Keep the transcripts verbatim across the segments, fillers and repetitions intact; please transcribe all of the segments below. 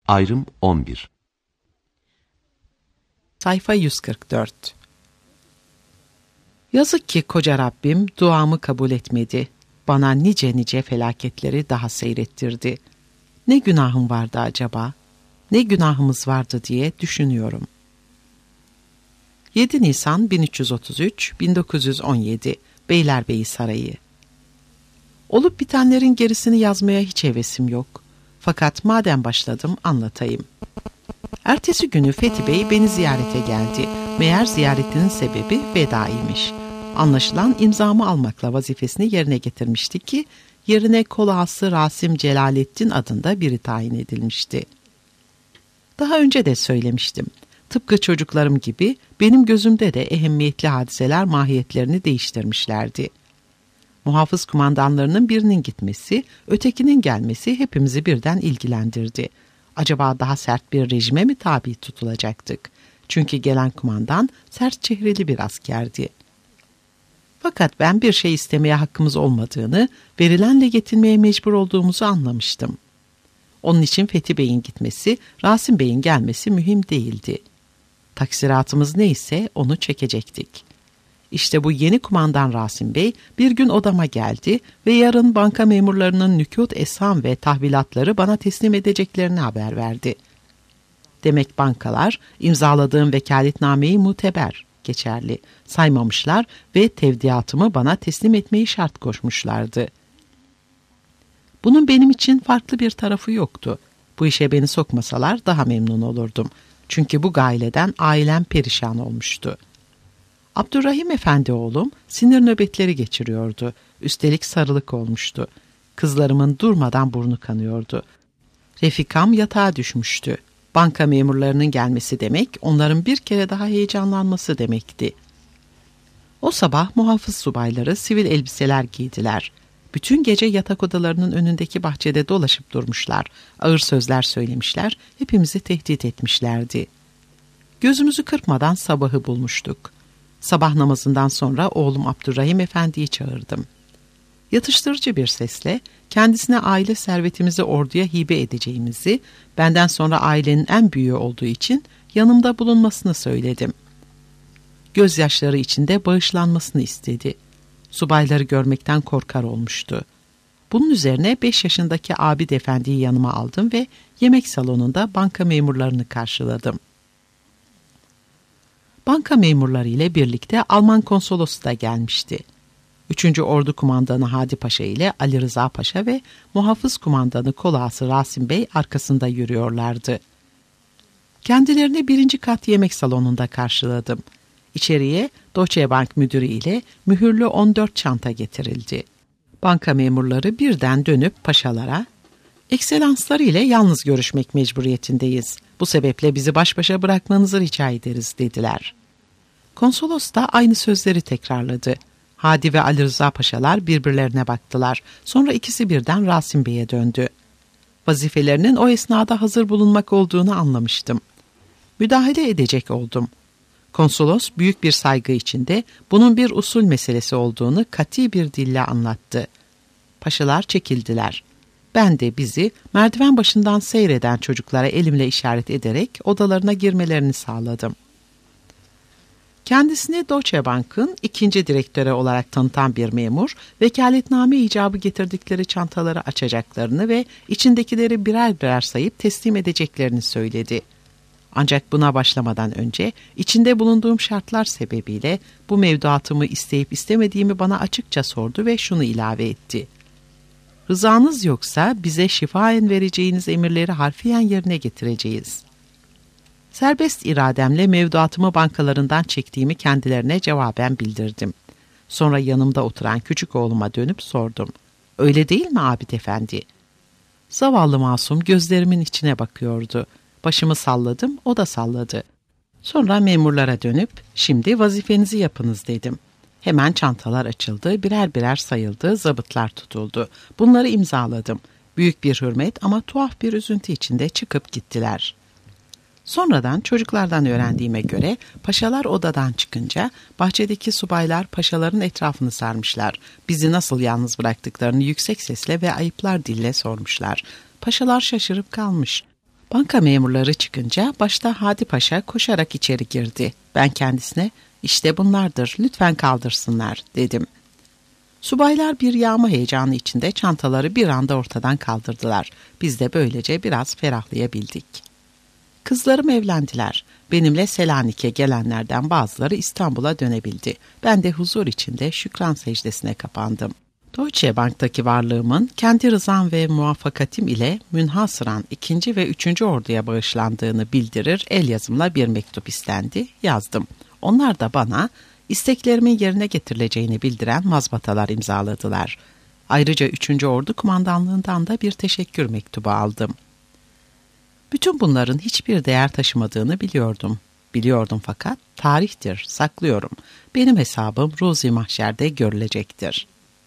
Ayrım on bir. Sayfa yüz kırk dört. Yazık ki koca Rabbim duamı kabul etmedi. Bana nice nice felaketleri daha seyrettirdi. Ne günahım vardı acaba? Ne günahımız vardı diye düşünüyorum. yedi Nisan bin üç yüz otuz üç bin dokuz yüz on yedi Beylerbeyi Sarayı. Olup bitenlerin gerisini yazmaya hiç hevesim yok. Fakat madem başladım anlatayım. Ertesi günü Fethi Bey beni ziyarete geldi. Meğer ziyaretinin sebebi vedaymış. Anlaşılan imzamı almakla vazifesini yerine getirmişti ki yerine kolağası Rasim Celalettin adında biri tayin edilmişti. Daha önce de söylemiştim. Tıpkı çocuklarım gibi benim gözümde de ehemmiyetli hadiseler mahiyetlerini değiştirmişlerdi. Muhafız kumandanlarının birinin gitmesi, ötekinin gelmesi hepimizi birden ilgilendirdi. Acaba daha sert bir rejime mi tabi tutulacaktık? Çünkü gelen kumandan sert çehreli bir askerdi. Fakat ben bir şey istemeye hakkımız olmadığını, verilenle yetinmeye mecbur olduğumuzu anlamıştım. Onun için Fethi Bey'in gitmesi, Rasim Bey'in gelmesi mühim değildi. Taksiratımız neyse onu çekecektik. İşte bu yeni kumandan Rasim Bey bir gün odama geldi ve yarın banka memurlarının nükût esham ve tahvilatları bana teslim edeceklerini haber verdi. Demek bankalar imzaladığım vekaletnameyi muteber, geçerli saymamışlar ve tevdiatımı bana teslim etmeyi şart koşmuşlardı. Bunun benim için farklı bir tarafı yoktu. Bu işe beni sokmasalar daha memnun olurdum. Çünkü bu gaileden ailem perişan olmuştu. Abdurrahim Efendi oğlum sinir nöbetleri geçiriyordu. Üstelik sarılık olmuştu. Kızlarımın durmadan burnu kanıyordu. Refikam yatağa düşmüştü. Banka memurlarının gelmesi demek, onların bir kere daha heyecanlanması demekti. O sabah muhafız subayları sivil elbiseler giydiler. Bütün gece yatak odalarının önündeki bahçede dolaşıp durmuşlar. Ağır sözler söylemişler, hepimizi tehdit etmişlerdi. Gözümüzü kırpmadan sabahı bulmuştuk. Sabah namazından sonra oğlum Abdurrahim Efendi'yi çağırdım. Yatıştırıcı bir sesle kendisine aile servetimizi orduya hibe edeceğimizi, benden sonra ailenin en büyüğü olduğu için yanımda bulunmasını söyledim. Gözyaşları içinde bağışlanmasını istedi. Subayları görmekten korkar olmuştu. Bunun üzerine beş yaşındaki Abid Efendi'yi yanıma aldım ve yemek salonunda banka memurlarını karşıladım. Banka memurları ile birlikte Alman konsolosu da gelmişti. Üçüncü Ordu Kumandanı Hadi Paşa ile Ali Rıza Paşa ve Muhafız Kumandanı Kolağası Rasim Bey arkasında yürüyorlardı. Kendilerini birinci kat yemek salonunda karşıladım. İçeriye Deutsche Bank müdürü ile mühürlü on dört çanta getirildi. Banka memurları birden dönüp paşalara, "Ekselansları ile yalnız görüşmek mecburiyetindeyiz. Bu sebeple bizi baş başa bırakmanızı rica ederiz," dediler. Konsolos da aynı sözleri tekrarladı. Hadi ve Ali Rıza Paşalar birbirlerine baktılar. Sonra ikisi birden Rasim Bey'e döndü. Vazifelerinin o esnada hazır bulunmak olduğunu anlamıştım. Müdahale edecek oldum. Konsolos büyük bir saygı içinde bunun bir usul meselesi olduğunu kat'i bir dille anlattı. Paşalar çekildiler. Ben de bizi merdiven başından seyreden çocuklara elimle işaret ederek odalarına girmelerini sağladım. Kendisini Deutsche Bank'ın ikinci direktörü olarak tanıtan bir memur, vekaletname icabı getirdikleri çantaları açacaklarını ve içindekileri birer birer sayıp teslim edeceklerini söyledi. Ancak buna başlamadan önce içinde bulunduğum şartlar sebebiyle bu mevduatımı isteyip istemediğimi bana açıkça sordu ve şunu ilave etti: "Rızanız yoksa bize şifaen vereceğiniz emirleri harfiyen yerine getireceğiz." Serbest irademle mevduatımı bankalarından çektiğimi kendilerine cevaben bildirdim. Sonra yanımda oturan küçük oğluma dönüp sordum: "Öyle değil mi Abid Efendi?" Zavallı masum gözlerimin içine bakıyordu. Başımı salladım, o da salladı. Sonra memurlara dönüp, "Şimdi vazifenizi yapınız," dedim. Hemen çantalar açıldı, birer birer sayıldı, zabıtlar tutuldu. Bunları imzaladım. Büyük bir hürmet ama tuhaf bir üzüntü içinde çıkıp gittiler. Sonradan çocuklardan öğrendiğime göre paşalar odadan çıkınca bahçedeki subaylar paşaların etrafını sarmışlar. Bizi nasıl yalnız bıraktıklarını yüksek sesle ve ayıplar dille sormuşlar. Paşalar şaşırıp kalmış. Banka memurları çıkınca başta Hadi Paşa koşarak içeri girdi. Ben kendisine işte bunlardır, lütfen kaldırsınlar dedim. Subaylar bir yağma heyecanı içinde çantaları bir anda ortadan kaldırdılar. Biz de böylece biraz ferahlayabildik. Kızlarım evlendiler. Benimle Selanik'e gelenlerden bazıları İstanbul'a dönebildi. Ben de huzur içinde şükran secdesine kapandım. Deutsche Bank'taki varlığımın kendi rızam ve muvaffakatim ile münhasıran ikinci ve üçüncü orduya bağışlandığını bildirir el yazımla bir mektup istendi, yazdım. Onlar da bana isteklerimin yerine getirileceğini bildiren mazbatalar imzaladılar. Ayrıca üçüncü Ordu Kumandanlığından da bir teşekkür mektubu aldım. Bütün bunların hiçbir değer taşımadığını biliyordum. Biliyordum fakat tarihtir, saklıyorum. Benim hesabım Ruzi Mahşer'de görülecektir.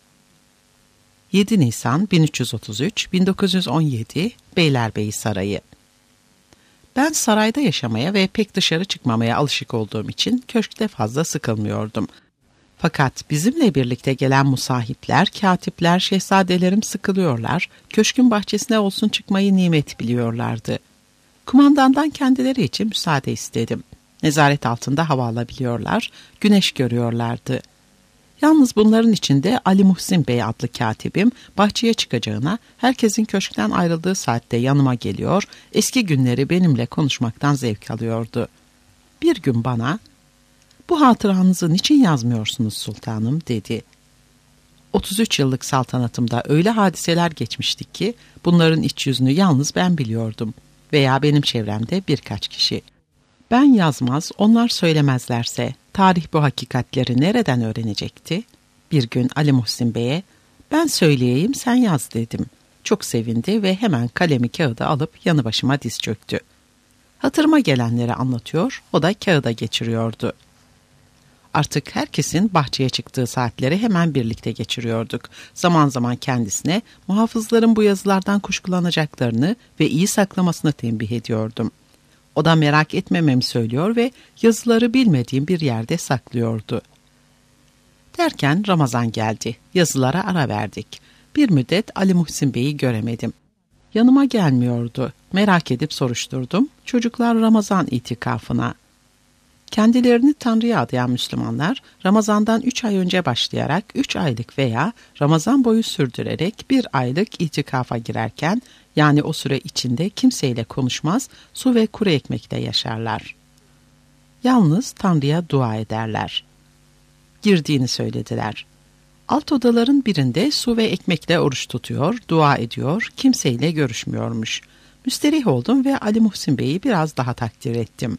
yedi Nisan bin üç yüz otuz üç bin dokuz yüz on yedi Beylerbeyi Sarayı. Ben sarayda yaşamaya ve pek dışarı çıkmamaya alışık olduğum için köşkte fazla sıkılmıyordum. Fakat bizimle birlikte gelen musahipler, katipler, şehzadelerim sıkılıyorlar, köşkün bahçesine olsun çıkmayı nimet biliyorlardı. Kumandandan kendileri için müsaade istedim. Nezaret altında hava alabiliyorlar, güneş görüyorlardı. Yalnız bunların içinde Ali Muhsin Bey adlı katibim bahçeye çıkacağına herkesin köşkten ayrıldığı saatte yanıma geliyor, eski günleri benimle konuşmaktan zevk alıyordu. Bir gün bana, "Bu hatıranızı niçin yazmıyorsunuz sultanım?" dedi. otuz üç yıllık saltanatımda öyle hadiseler geçmişti ki bunların iç yüzünü yalnız ben biliyordum veya benim çevremde birkaç kişi. Ben yazmaz, onlar söylemezlerse tarih bu hakikatleri nereden öğrenecekti? Bir gün Ali Muhsin Bey'e "Ben söyleyeyim, sen yaz" dedim. Çok sevindi ve hemen kalemi kağıda alıp yanı başıma diz çöktü. Hatırıma gelenleri anlatıyor, o da kağıda geçiriyordu. Artık herkesin bahçeye çıktığı saatleri hemen birlikte geçiriyorduk. Zaman zaman kendisine muhafızların bu yazılardan kuşkulanacaklarını ve iyi saklamasını tembih ediyordum. O da merak etmememi söylüyor ve yazıları bilmediğim bir yerde saklıyordu. Derken Ramazan geldi. Yazılara ara verdik. Bir müddet Ali Muhsin Bey'i göremedim. Yanıma gelmiyordu. Merak edip soruşturdum. Çocuklar Ramazan itikafına. Kendilerini Tanrı'ya adayan Müslümanlar, Ramazan'dan üç ay önce başlayarak üç aylık veya Ramazan boyu sürdürerek bir aylık itikafa girerken, yani o süre içinde kimseyle konuşmaz, su ve kuru ekmekle yaşarlar. Yalnız Tanrı'ya dua ederler. Girdiğini söylediler. Alt odaların birinde su ve ekmekle oruç tutuyor, dua ediyor, kimseyle görüşmüyormuş. Müsterih oldum ve Ali Muhsin Bey'i biraz daha takdir ettim.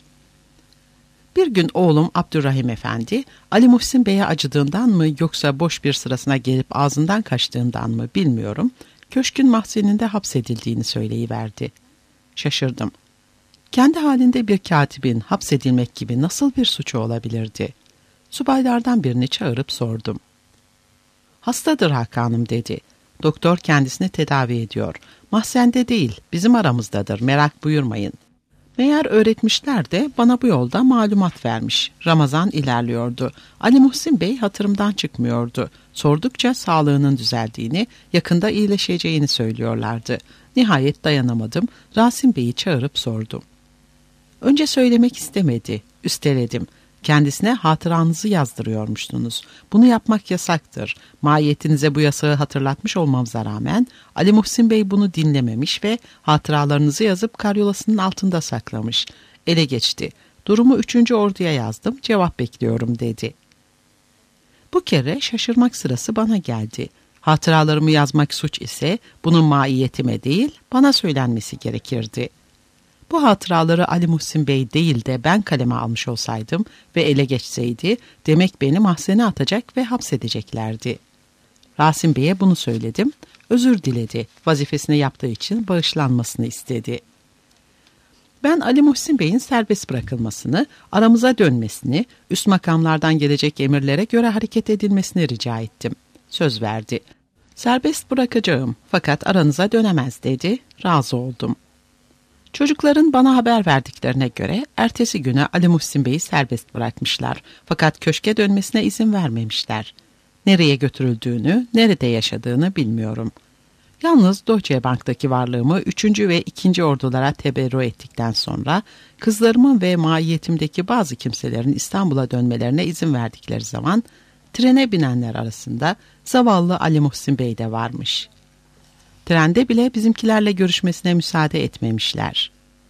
Bir gün oğlum Abdurrahim Efendi, Ali Muhsin Bey'e acıdığından mı yoksa boş bir sırasına gelip ağzından kaçtığından mı bilmiyorum, köşkün mahzeninde hapsedildiğini söyleyiverdi. Şaşırdım. Kendi halinde bir katibin hapsedilmek gibi nasıl bir suçu olabilirdi? Subaylardan birini çağırıp sordum. "Hastadır Hakanım" dedi. "Doktor kendisini tedavi ediyor. Mahzende değil, bizim aramızdadır, merak buyurmayın." Meğer öğretmişler de bana bu yolda malumat vermiş. Ramazan ilerliyordu. Ali Muhsin Bey hatırımdan çıkmıyordu. Sordukça sağlığının düzeldiğini, yakında iyileşeceğini söylüyorlardı. Nihayet dayanamadım. Rasim Bey'i çağırıp sordum. Önce söylemek istemedi. Üsteledim. Kendisine hatıranızı yazdırıyormuşsunuz. Bunu yapmak yasaktır. Mahiyetinize bu yasağı hatırlatmış olmamıza rağmen Ali Muhsin Bey bunu dinlememiş ve hatıralarınızı yazıp karyolasının altında saklamış. Ele geçti. Durumu üçüncü Ordu'ya yazdım, cevap bekliyorum dedi. Bu kere şaşırmak sırası bana geldi. Hatıralarımı yazmak suç ise bunun mahiyetime değil, bana söylenmesi gerekirdi. Bu hatıraları Ali Muhsin Bey değil de ben kaleme almış olsaydım ve ele geçseydi, demek beni mahzene atacak ve hapsedeceklerdi. Rasim Bey'e bunu söyledim, özür diledi, vazifesini yaptığı için bağışlanmasını istedi. Ben Ali Muhsin Bey'in serbest bırakılmasını, aramıza dönmesini, üst makamlardan gelecek emirlere göre hareket edilmesini rica ettim. Söz verdi. Serbest bırakacağım fakat aranıza dönemez dedi, razı oldum. Çocukların bana haber verdiklerine göre ertesi güne Ali Muhsin Bey'i serbest bırakmışlar. Fakat köşke dönmesine izin vermemişler. Nereye götürüldüğünü, nerede yaşadığını bilmiyorum. Yalnız Deutsche Bank'taki varlığımı üçüncü ve ikinci ordulara teberrü ettikten sonra kızlarımın ve maiyetimdeki bazı kimselerin İstanbul'a dönmelerine izin verdikleri zaman trene binenler arasında zavallı Ali Muhsin Bey de varmış. Trende bile bizimkilerle görüşmesine müsaade etmemişler.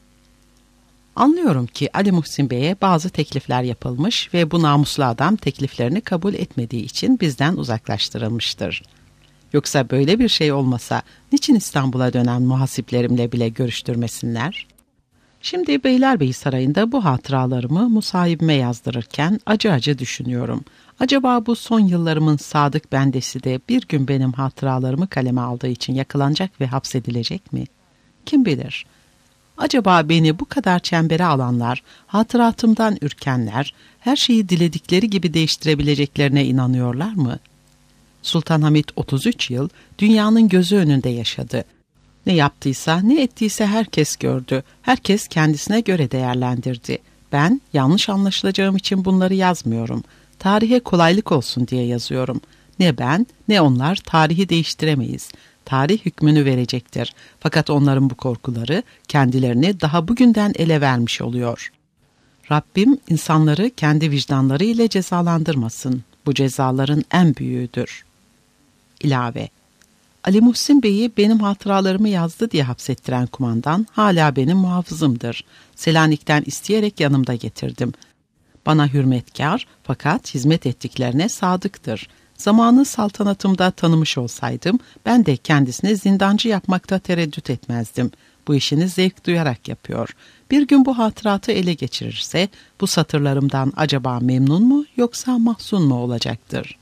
Anlıyorum ki Ali Muhsin Bey'e bazı teklifler yapılmış ve bu namuslu adam tekliflerini kabul etmediği için bizden uzaklaştırılmıştır. Yoksa böyle bir şey olmasa niçin İstanbul'a dönen muhasiplerimle bile görüştürmesinler? Şimdi Beylerbeyi Sarayı'nda bu hatıralarımı musahibime yazdırırken acı acı düşünüyorum. Acaba bu son yıllarımın sadık bendesi de bir gün benim hatıralarımı kaleme aldığı için yakalanacak ve hapsedilecek mi? Kim bilir? Acaba beni bu kadar çembere alanlar, hatıratımdan ürkenler, her şeyi diledikleri gibi değiştirebileceklerine inanıyorlar mı? Sultan Hamid otuz üç yıl dünyanın gözü önünde yaşadı. Ne yaptıysa, ne ettiyse herkes gördü. Herkes kendisine göre değerlendirdi. Ben yanlış anlaşılacağım için bunları yazmıyorum. Tarihe kolaylık olsun diye yazıyorum. Ne ben, ne onlar tarihi değiştiremeyiz. Tarih hükmünü verecektir. Fakat onların bu korkuları kendilerini daha bugünden ele vermiş oluyor. Rabbim insanları kendi vicdanları ile cezalandırmasın. Bu cezaların en büyüğüdür. İlave: Ali Muhsin Bey'i benim hatıralarımı yazdı diye hapsettiren kumandan hala benim muhafızımdır. Selanik'ten isteyerek yanımda getirdim. Bana hürmetkar fakat hizmet ettiklerine sadıktır. Zamanı saltanatımda tanımış olsaydım ben de kendisini zindancı yapmakta tereddüt etmezdim. Bu işini zevk duyarak yapıyor. Bir gün bu hatıratı ele geçirirse bu satırlarımdan acaba memnun mu yoksa mahzun mu olacaktır?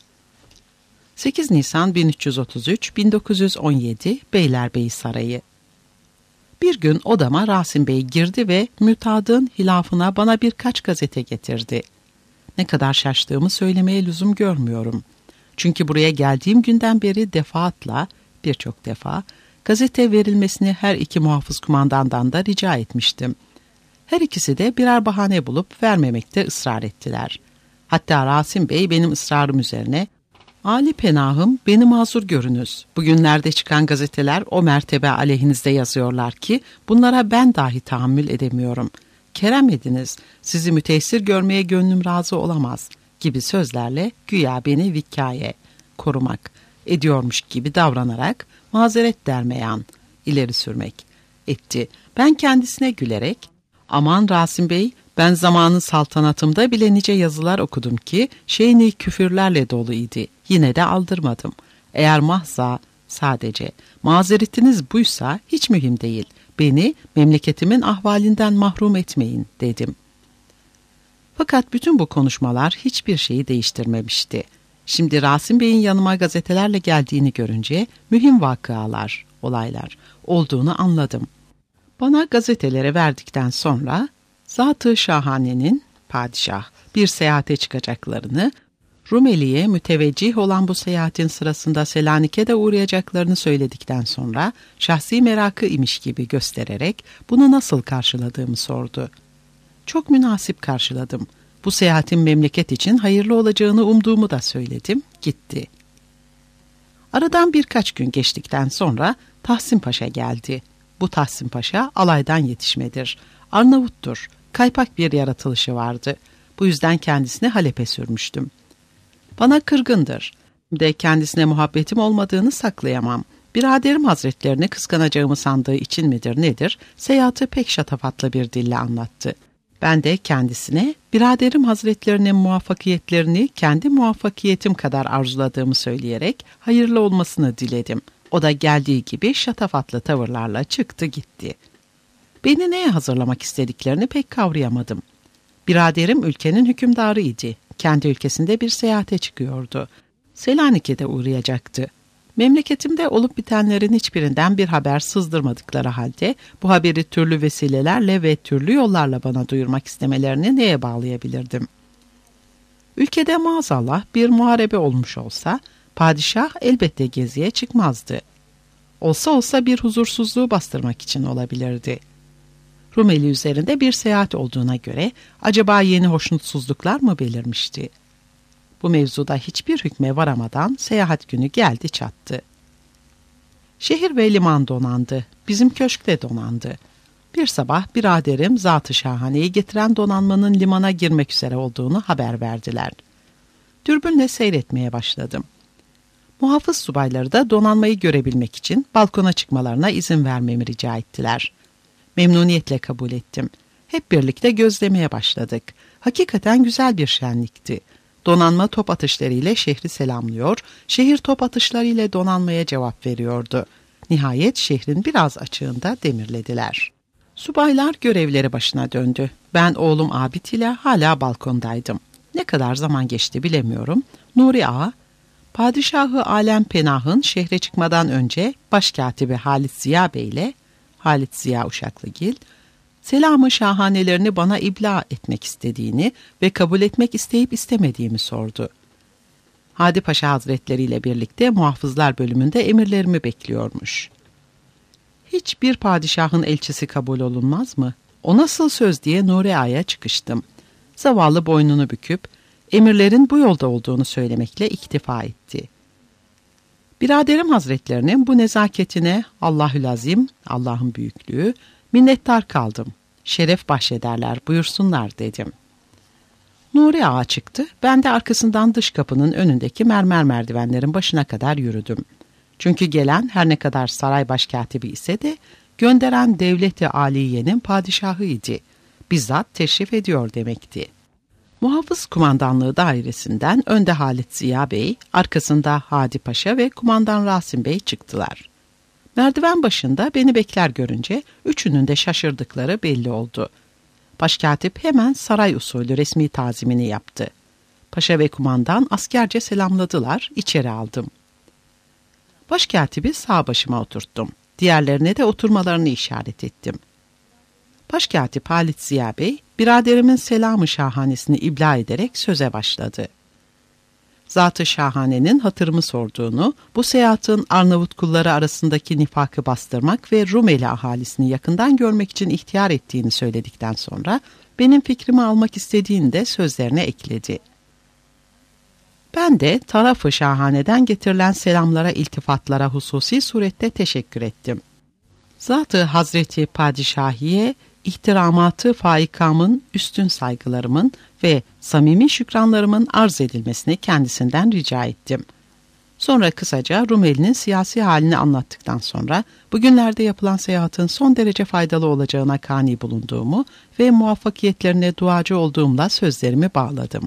sekiz Nisan bin üç yüz otuz üç bin dokuz yüz on yedi Beylerbeyi Sarayı. Bir gün odama Rasim Bey girdi ve mütadın hilafına bana birkaç gazete getirdi. Ne kadar şaştığımı söylemeye lüzum görmüyorum. Çünkü buraya geldiğim günden beri defaatla, birçok defa, gazete verilmesini her iki muhafız kumandandan da rica etmiştim. Her ikisi de birer bahane bulup vermemekte ısrar ettiler. Hatta Rasim Bey benim ısrarım üzerine, "Ali penahım, beni mazur görünüz. Bugünlerde çıkan gazeteler o mertebe aleyhinizde yazıyorlar ki bunlara ben dahi tahammül edemiyorum. Kerem ediniz, sizi müteessir görmeye gönlüm razı olamaz" gibi sözlerle güya beni vikaye, korumak ediyormuş gibi davranarak mazeret dermeyan, ileri sürmek etti. Ben kendisine gülerek, "Aman Rasim Bey, ben zamanı saltanatımda bile nice yazılar okudum ki şeyni küfürlerle dolu idi. Yine de aldırmadım. Eğer mahza, sadece mazeretiniz buysa hiç mühim değil. Beni memleketimin ahvalinden mahrum etmeyin" dedim. Fakat bütün bu konuşmalar hiçbir şeyi değiştirmemişti. Şimdi Rasim Bey'in yanıma gazetelerle geldiğini görünce mühim vakıalar, olaylar olduğunu anladım. Bana gazetelere verdikten sonra Zat-ı Şahane'nin, padişah, bir seyahate çıkacaklarını, Rumeli'ye müteveccih olan bu seyahatin sırasında Selanik'e de uğrayacaklarını söyledikten sonra şahsi merakı imiş gibi göstererek bunu nasıl karşıladığımı sordu. Çok münasip karşıladım. Bu seyahatin memleket için hayırlı olacağını umduğumu da söyledim, gitti. Aradan birkaç gün geçtikten sonra Tahsin Paşa geldi. Bu Tahsin Paşa alaydan yetişmedir. Arnavuttur. Kaypak bir yaratılışı vardı. Bu yüzden kendisini Halep'e sürmüştüm. Bana kırgındır. De kendisine muhabbetim olmadığını saklayamam. Biraderim hazretlerini kıskanacağımı sandığı için midir nedir, seyahati pek şatafatlı bir dille anlattı. Ben de kendisine biraderim hazretlerinin muvaffakiyetlerini kendi muvaffakiyetim kadar arzuladığımı söyleyerek hayırlı olmasını diledim. O da geldiği gibi şatafatlı tavırlarla çıktı gitti. Beni neye hazırlamak istediklerini pek kavrayamadım. Biraderim ülkenin hükümdarı idi. Kendi ülkesinde bir seyahate çıkıyordu. Selanik'e uğrayacaktı. Memleketimde olup bitenlerin hiçbirinden bir haber sızdırmadıkları halde bu haberi türlü vesilelerle ve türlü yollarla bana duyurmak istemelerini neye bağlayabilirdim? Ülkede maazallah bir muharebe olmuş olsa padişah elbette geziye çıkmazdı. Olsa olsa bir huzursuzluğu bastırmak için olabilirdi. Rumeli üzerinde bir seyahat olduğuna göre acaba yeni hoşnutsuzluklar mı belirmişti? Bu mevzuda hiçbir hükme varamadan seyahat günü geldi çattı. Şehir ve liman donandı. Bizim köşk de donandı. Bir sabah biraderim Zat-ı Şahane'yi getiren donanmanın limana girmek üzere olduğunu haber verdiler. Dürbünle seyretmeye başladım. Muhafız subayları da donanmayı görebilmek için balkona çıkmalarına izin vermemi rica ettiler. Memnuniyetle kabul ettim. Hep birlikte gözlemeye başladık. Hakikaten güzel bir şenlikti. Donanma top atışlarıyla şehri selamlıyor, şehir top atışlarıyla donanmaya cevap veriyordu. Nihayet şehrin biraz açığında demirlediler. Subaylar görevleri başına döndü. Ben oğlum Abid ile hala balkondaydım. Ne kadar zaman geçti bilemiyorum. Nuri Ağa, Padişahı Alem Penah'ın şehre çıkmadan önce başkatibi Halit Ziya Bey ile Halit Ziya Uşaklıgil, selamı şahanelerini bana ibla etmek istediğini ve kabul etmek isteyip istemediğimi sordu. Hadi Paşa Hazretleri ile birlikte muhafızlar bölümünde emirlerimi bekliyormuş. Hiçbir padişahın elçisi kabul olunmaz mı? O nasıl söz diye Nuri Ağa'ya çıkıştım. Zavallı boynunu büküp emirlerin bu yolda olduğunu söylemekle iktifa etti. Biraderim Hazretlerinin bu nezaketine Allahü'l-Azim, Allah'ın büyüklüğü, minnettar kaldım. Şeref bahşederler, buyursunlar dedim. Nuri Ağa çıktı, ben de arkasından dış kapının önündeki mermer merdivenlerin başına kadar yürüdüm. Çünkü gelen her ne kadar saray başkatibi ise de gönderen devleti aliyenin padişahıydı. Bizzat teşrif ediyor demekti. Muhafız kumandanlığı dairesinden önde Halit Ziya Bey, arkasında Hadi Paşa ve kumandan Rasim Bey çıktılar. Merdiven başında beni bekler görünce üçünün de şaşırdıkları belli oldu. Başkatip hemen saray usulü resmi tazimini yaptı. Paşa ve kumandan askerce selamladılar, içeri aldım. Başkatibi sağ başıma oturttum. Diğerlerine de oturmalarını işaret ettim. Başkatip Halit Ziya Bey, biraderimin selamı şahanesini ibla ederek söze başladı. Zat-ı Şahane'nin hatırımı sorduğunu, bu seyahatin Arnavut kulları arasındaki nifakı bastırmak ve Rumeli ahalisini yakından görmek için ihtiyar ettiğini söyledikten sonra, benim fikrimi almak istediğini de sözlerine ekledi. Ben de tarafı Şahane'den getirilen selamlara, iltifatlara hususi surette teşekkür ettim. Zat-ı Hazreti Padişahiye, İhtiramatı faikamın, üstün saygılarımın ve samimi şükranlarımın arz edilmesini kendisinden rica ettim. Sonra kısaca Rumeli'nin siyasi halini anlattıktan sonra bugünlerde yapılan seyahatin son derece faydalı olacağına kani bulunduğumu ve muvaffakiyetlerine duacı olduğumla sözlerimi bağladım.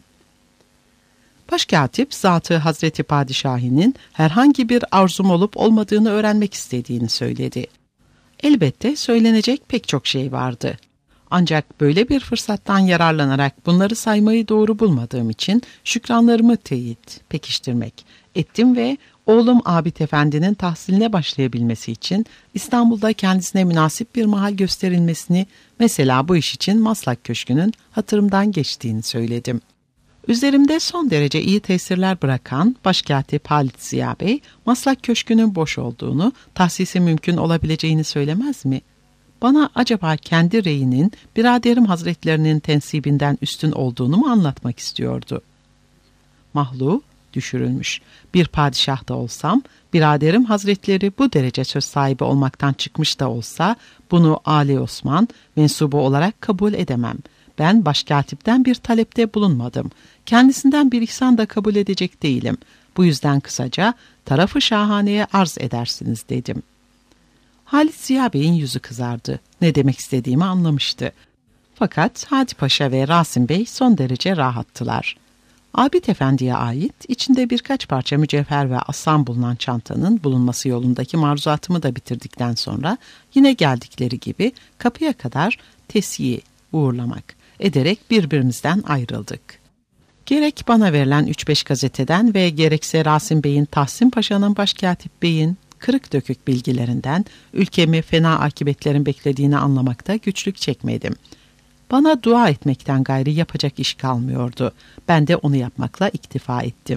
Başkatip Zat-ı Hazreti Padişahi'nin herhangi bir arzum olup olmadığını öğrenmek istediğini söyledi. Elbette söylenecek pek çok şey vardı. Ancak böyle bir fırsattan yararlanarak bunları saymayı doğru bulmadığım için şükranlarımı teyit, pekiştirmek ettim ve oğlum Abid Efendi'nin tahsiline başlayabilmesi için İstanbul'da kendisine münasip bir mahal gösterilmesini, mesela bu iş için Maslak Köşkü'nün hatırımdan geçtiğini söyledim. Üzerimde son derece iyi tesirler bırakan Başkatip Halit Ziya Bey, Maslak Köşkü'nün boş olduğunu, tahsisi mümkün olabileceğini söylemez mi? Bana acaba kendi reyinin biraderim hazretlerinin tensibinden üstün olduğunu mu anlatmak istiyordu? Mahlu düşürülmüş. Bir padişah da olsam, biraderim hazretleri bu derece söz sahibi olmaktan çıkmış da olsa, bunu Ali Osman mensubu olarak kabul edemem. Ben başkatipten bir talepte bulunmadım. Kendisinden bir ihsan da kabul edecek değilim. Bu yüzden kısaca tarafı şahaneye arz edersiniz dedim. Halit Ziya Bey'in yüzü kızardı. Ne demek istediğimi anlamıştı. Fakat Hadi Paşa ve Rasim Bey son derece rahattılar. Abid Efendi'ye ait içinde birkaç parça mücevher ve aslan bulunan çantanın bulunması yolundaki maruzatımı da bitirdikten sonra yine geldikleri gibi kapıya kadar tesyiye uğurlamak ederek birbirimizden ayrıldık. Gerek bana verilen üç beş gazeteden ve gerekse Rasim Bey'in, Tahsin Paşa'nın, Başkatip Bey'in kırık dökük bilgilerinden ülkemi fena akıbetlerin beklediğini anlamakta güçlük çekmedim. Bana dua etmekten gayri yapacak iş kalmıyordu. Ben de onu yapmakla iktifa ettim.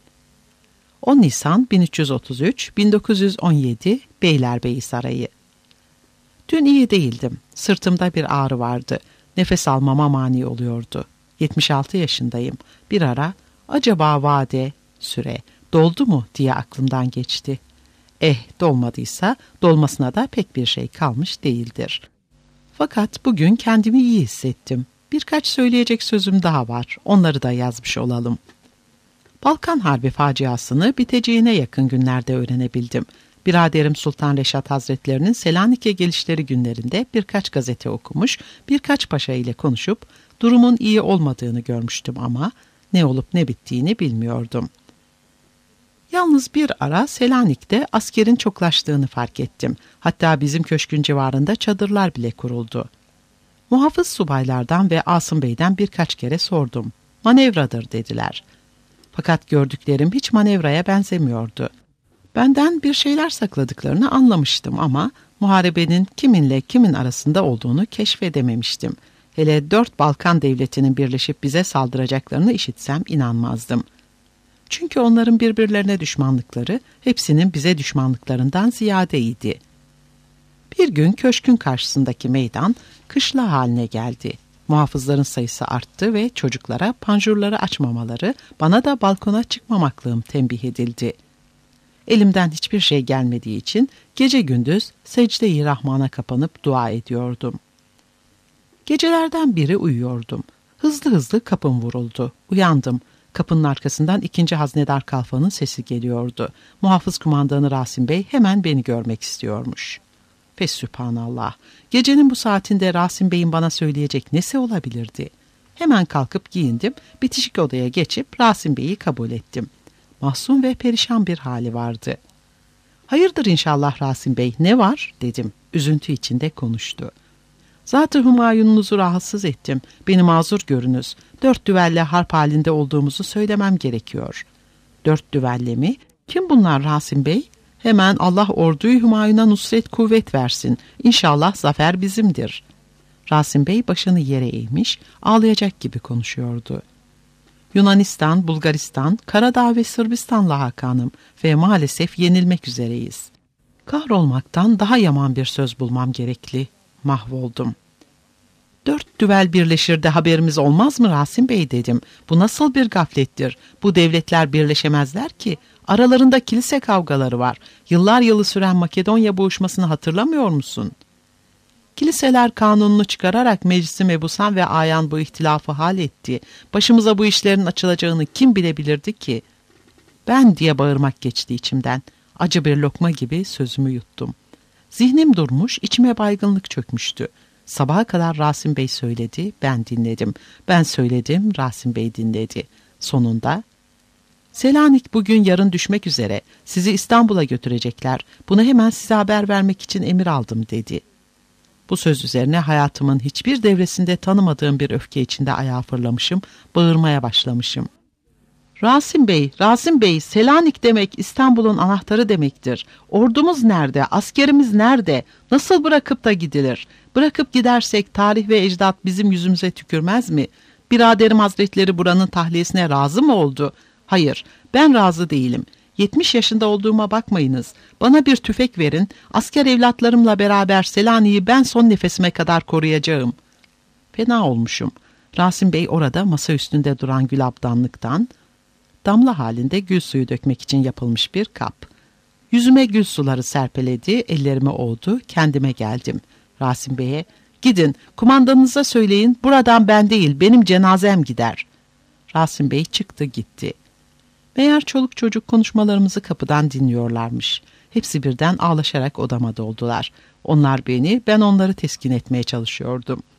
on Nisan bin üç yüz otuz üç bin dokuz yüz on yedi Beylerbeyi Sarayı. Dün iyi değildim. Sırtımda bir ağrı vardı. Nefes almama mani oluyordu. yetmiş altı yaşındayım. Bir ara acaba vade, süre doldu mu diye aklımdan geçti. Eh, dolmadıysa dolmasına da pek bir şey kalmış değildir. Fakat bugün kendimi iyi hissettim. Birkaç söyleyecek sözüm daha var. Onları da yazmış olalım. Balkan Harbi faciasını biteceğine yakın günlerde öğrenebildim. Biraderim Sultan Reşat Hazretlerinin Selanik'e gelişleri günlerinde birkaç gazete okumuş, birkaç paşa ile konuşup durumun iyi olmadığını görmüştüm ama ne olup ne bittiğini bilmiyordum. Yalnız bir ara Selanik'te askerin çoklaştığını fark ettim. Hatta bizim köşkün civarında çadırlar bile kuruldu. Muhafız subaylardan ve Asım Bey'den birkaç kere sordum. Manevradır dediler. Fakat gördüklerim hiç manevraya benzemiyordu. Benden bir şeyler sakladıklarını anlamıştım ama muharebenin kiminle kimin arasında olduğunu keşfedememiştim. Hele dört Balkan devletinin birleşip bize saldıracaklarını işitsem inanmazdım. Çünkü onların birbirlerine düşmanlıkları hepsinin bize düşmanlıklarından ziyadeydi. Bir gün köşkün karşısındaki meydan kışla haline geldi. Muhafızların sayısı arttı ve çocuklara panjurları açmamaları, bana da balkona çıkmamaklığım tembih edildi. Elimden hiçbir şey gelmediği için gece gündüz secde-i Rahman'a kapanıp dua ediyordum. Gecelerden biri uyuyordum. Hızlı hızlı kapım vuruldu. Uyandım. Kapının arkasından ikinci haznedar kalfanın sesi geliyordu. Muhafız kumandanı Rasim Bey hemen beni görmek istiyormuş. Fesübhanallah. Gecenin bu saatinde Rasim Bey'in bana söyleyecek nesi olabilirdi? Hemen kalkıp giyindim. Bitişik odaya geçip Rasim Bey'i kabul ettim. Mahzun ve perişan bir hali vardı. Hayırdır inşallah Rasim Bey, ne var dedim. Üzüntü içinde konuştu. Zat-ı Hümayununuzu rahatsız ettim. Beni mazur görünüz. Dört düvelle harp halinde olduğumuzu söylemem gerekiyor. Dört düvelle mi? Kim bunlar Rasim Bey? Hemen Allah orduyu Hümayun'a nusret kuvvet versin. İnşallah zafer bizimdir. Rasim Bey başını yere eğmiş, ağlayacak gibi konuşuyordu. Yunanistan, Bulgaristan, Karadağ ve Sırbistan'la Hakanım ve maalesef yenilmek üzereyiz. Kahrolmaktan daha yaman bir söz bulmam gerekli. Mahvoldum. Dört düvel birleşir de haberimiz olmaz mı Rasim Bey dedim. Bu nasıl bir gaflettir? Bu devletler birleşemezler ki. Aralarında kilise kavgaları var. Yıllar yılı süren Makedonya boğuşmasını hatırlamıyor musun? Kiliseler kanununu çıkararak Meclis-i Mebusan ve Ayan bu ihtilafı hal etti. Başımıza bu işlerin açılacağını kim bilebilirdi ki? Ben diye bağırmak geçti içimden. Acı bir lokma gibi sözümü yuttum. Zihnim durmuş, içime baygınlık çökmüştü. Sabaha kadar Rasim Bey söyledi, ben dinledim. Ben söyledim, Rasim Bey dinledi. Sonunda, Selanik bugün yarın düşmek üzere. Sizi İstanbul'a götürecekler. Bunu hemen size haber vermek için emir aldım dedi. Bu söz üzerine hayatımın hiçbir devresinde tanımadığım bir öfke içinde ayağa fırlamışım, bağırmaya başlamışım. Rasim Bey, Rasim Bey, Selanik demek İstanbul'un anahtarı demektir. Ordumuz nerede, askerimiz nerede, nasıl bırakıp da gidilir? Bırakıp gidersek tarih ve ecdat bizim yüzümüze tükürmez mi? Biraderim Hazretleri buranın tahliyesine razı mı oldu? Hayır, ben razı değilim. Yetmiş yaşında olduğuma bakmayınız. Bana bir tüfek verin, asker evlatlarımla beraber Selanik'i ben son nefesime kadar koruyacağım. Fena olmuşum. Rasim Bey orada masa üstünde duran gülabdanlıktan, damla halinde gül suyu dökmek için yapılmış bir kap. Yüzüme gül suları serpeledi, ellerimi ovdu, kendime geldim. Rasim Bey'e, gidin kumandanınıza söyleyin, buradan ben değil benim cenazem gider. Rasim Bey çıktı gitti. Meğer çoluk çocuk konuşmalarımızı kapıdan dinliyorlarmış. Hepsi birden ağlaşarak odama doldular. Onlar beni, ben onları teskin etmeye çalışıyordum.